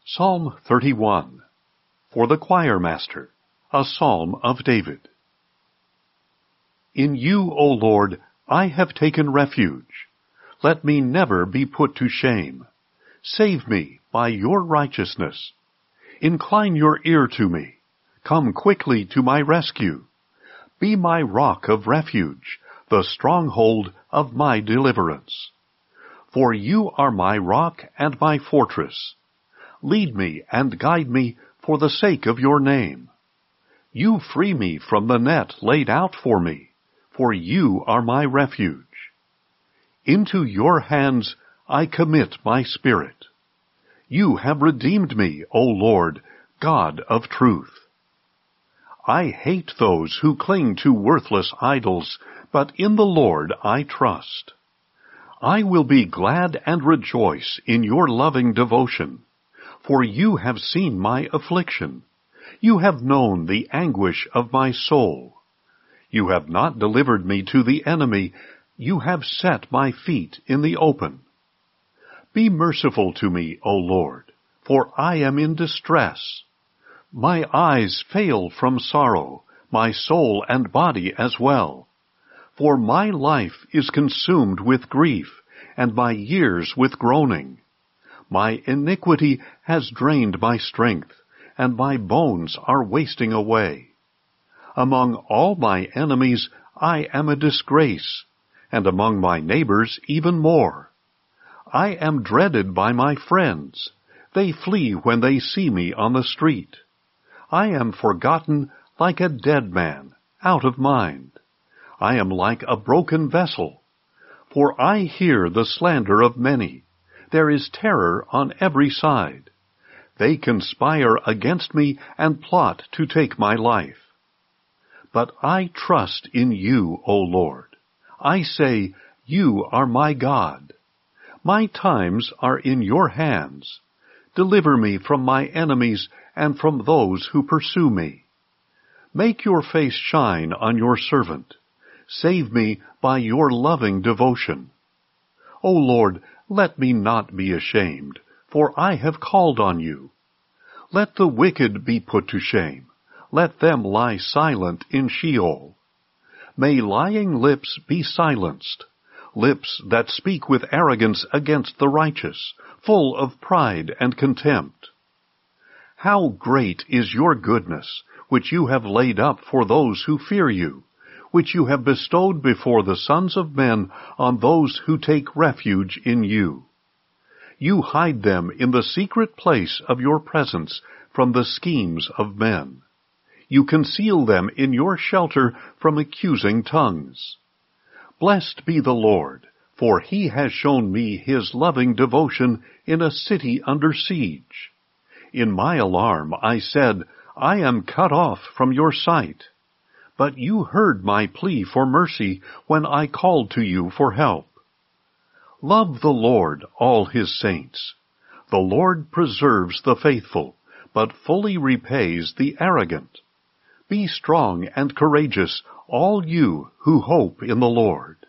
Psalm 31. For the choir master, a psalm of David. In you, O Lord, I have taken refuge. Let me never be put to shame. Save me by your righteousness. Incline your ear to me. Come quickly to my rescue. Be my rock of refuge, the stronghold of my deliverance. For you are my rock and my fortress. Lead me and guide me for the sake of your name. You free me from the net laid out for me, for you are my refuge. Into your hands I commit my spirit. You have redeemed me, O Lord, God of truth. I hate those who cling to worthless idols, but in the Lord I trust. I will be glad and rejoice in your loving devotion, for you have seen my affliction. You have known the anguish of my soul. You have not delivered me to the enemy. You have set my feet in the open. Be merciful to me, O Lord, for I am in distress. My eyes fail from sorrow, my soul and body as well. For my life is consumed with grief, and my years with groaning. My iniquity has drained my strength, and my bones are wasting away. Among all my enemies I am a disgrace, and among my neighbors even more. I am dreaded by my friends. They flee when they see me on the street. I am forgotten like a dead man, out of mind. I am like a broken vessel. For I hear the slander of many. There is terror on every side. They conspire against me and plot to take my life. But I trust in you, O Lord. I say, you are my God. My times are in your hands. Deliver me from my enemies and from those who pursue me. Make your face shine on your servant. Save me by your loving devotion. O Lord, let me not be ashamed, for I have called on you. Let the wicked be put to shame. Let them lie silent in Sheol. May lying lips be silenced, lips that speak with arrogance against the righteous, full of pride and contempt. How great is your goodness, which you have laid up for those who fear you, which you have bestowed before the sons of men on those who take refuge in you. You hide them in the secret place of your presence from the schemes of men. You conceal them in your shelter from accusing tongues. Blessed be the Lord, for he has shown me his loving devotion in a city under siege. In my alarm I said, I am cut off from your sight. But you heard my plea for mercy when I called to you for help. Love the Lord, all his saints. The Lord preserves the faithful, but fully repays the arrogant. Be strong and courageous, all you who hope in the Lord.